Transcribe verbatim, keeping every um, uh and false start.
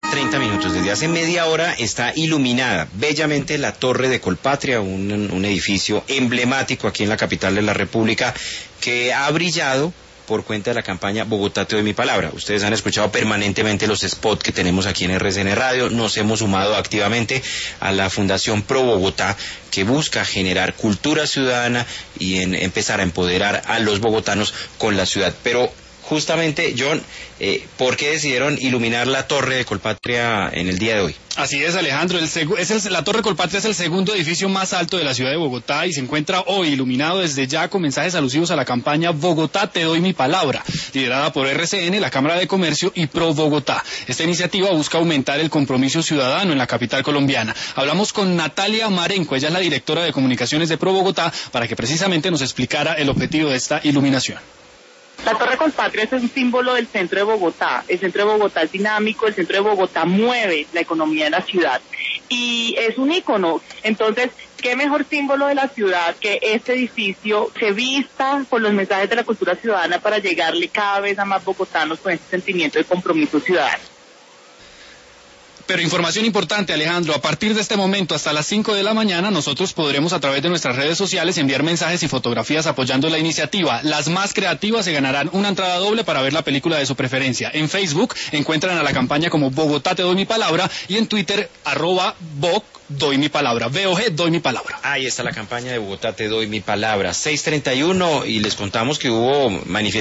treinta minutos. Desde hace media hora está iluminada bellamente la Torre de Colpatria, un, un edificio emblemático aquí en la capital de la República que ha brillado por cuenta de la campaña Bogotá te doy mi palabra. Ustedes han escuchado permanentemente los spots que tenemos aquí en R C N Radio. Nos hemos sumado activamente a la Fundación Pro Bogotá, que busca generar cultura ciudadana y en empezar a empoderar a los bogotanos con la ciudad. Pero justamente, John, eh, ¿por qué decidieron iluminar la Torre de Colpatria en el día de hoy? Así es, Alejandro. El seg- es el, la Torre Colpatria es el segundo edificio más alto de la ciudad de Bogotá y se encuentra hoy iluminado desde ya con mensajes alusivos a la campaña Bogotá te doy mi palabra, liderada por R C N, la Cámara de Comercio y Pro Bogotá. Esta iniciativa busca aumentar el compromiso ciudadano en la capital colombiana. Hablamos con Natalia Marenco, ella es la directora de comunicaciones de Pro Bogotá, para que precisamente nos explicara el objetivo de esta iluminación. La Torre Colpatria es un símbolo del centro de Bogotá. El centro de Bogotá es dinámico, el centro de Bogotá mueve la economía de la ciudad y es un ícono. Entonces, ¿qué mejor símbolo de la ciudad que este edificio se vista con los mensajes de la cultura ciudadana para llegarle cada vez a más bogotanos con este sentimiento de compromiso ciudadano? Pero información importante, Alejandro, a partir de este momento hasta las cinco de la mañana nosotros podremos a través de nuestras redes sociales enviar mensajes y fotografías apoyando la iniciativa. Las más creativas se ganarán una entrada doble para ver la película de su preferencia. En Facebook encuentran a la campaña como Bogotá te doy mi palabra y en Twitter arroba Bog doy mi palabra, B O G doy mi palabra. Ahí está la campaña de Bogotá te doy mi palabra, seis treinta y uno, y les contamos que hubo manifestaciones